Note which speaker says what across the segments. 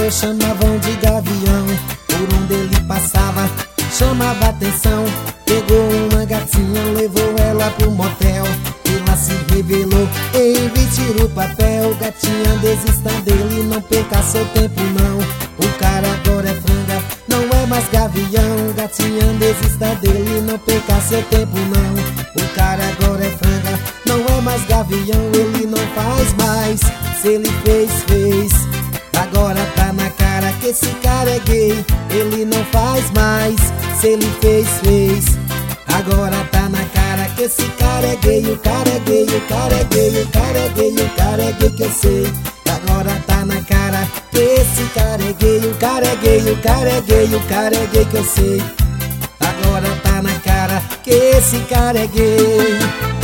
Speaker 1: pegador chamavam de gavião. Por onde ele passava, chamava atenção. Pegou uma gatinha, levou ela pro motel. E lá se revelou, em vestir o papel. Gatinha, desista dele, não perca seu tempo não. O cara agora é franga, não é mais gavião. Gatinha, desista dele, não perca seu tempo não. O cara agora é franga, não é mais gavião. Ele não faz mais, se ele fez, fez. Agora tá na cara que esse cara é gay. Ele não faz mais, se ele fez, fez. Agora tá na cara que esse cara é gay. O cara é gay, o cara é gay, o cara é gay, o cara é gay que eu sei. Agora tá na cara que esse cara é gay. O cara é gay, o cara é gay, o cara é gay que eu sei. Agora tá na cara que esse cara é gay.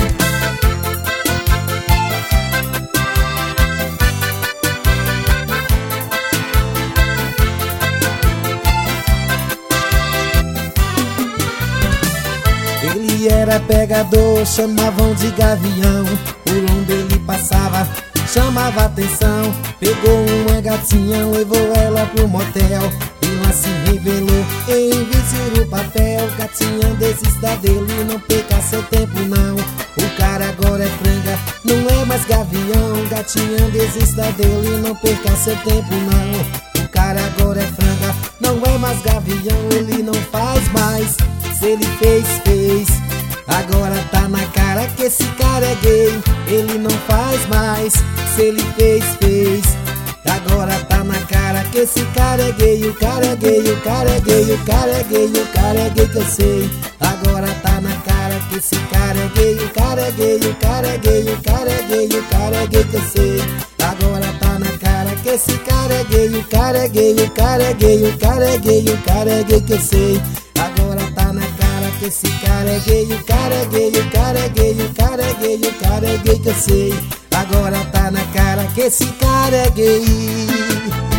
Speaker 1: Ele era pegador, chamavam de gavião. Por onde ele passava, chamava atenção. Pegou uma gatinha, levou ela pro motel. E lá se revelou, em vestir o papel. Gatinha, desista dele, não perca seu tempo não. O cara agora é franga, não é mais gavião. Gatinha, desista dele, não perca seu tempo não. O cara agora é franga, não é mais gavião. Ele não faz mais, se ele fez, fez. Agora tá na cara que esse cara é gay. Ele não faz mais, se ele fez, fez. Agora tá na cara que esse cara é gay. O cara é gay, o cara é gay, o cara é gay, o cara é gay que eu sei. Agora tá na cara que esse cara é gay. O cara é gay, o cara é gay, o cara é gay, o cara é gay que eu sei. Agora tá na cara que esse cara é gay. O cara é gay, o cara é gay, o cara é gay, o cara é gay que eu sei. Agora tá na cara que esse cara é gay. O cara é gay, o cara é gay, o cara é gay, o cara é gay que eu sei. Agora tá na cara que esse cara é gay.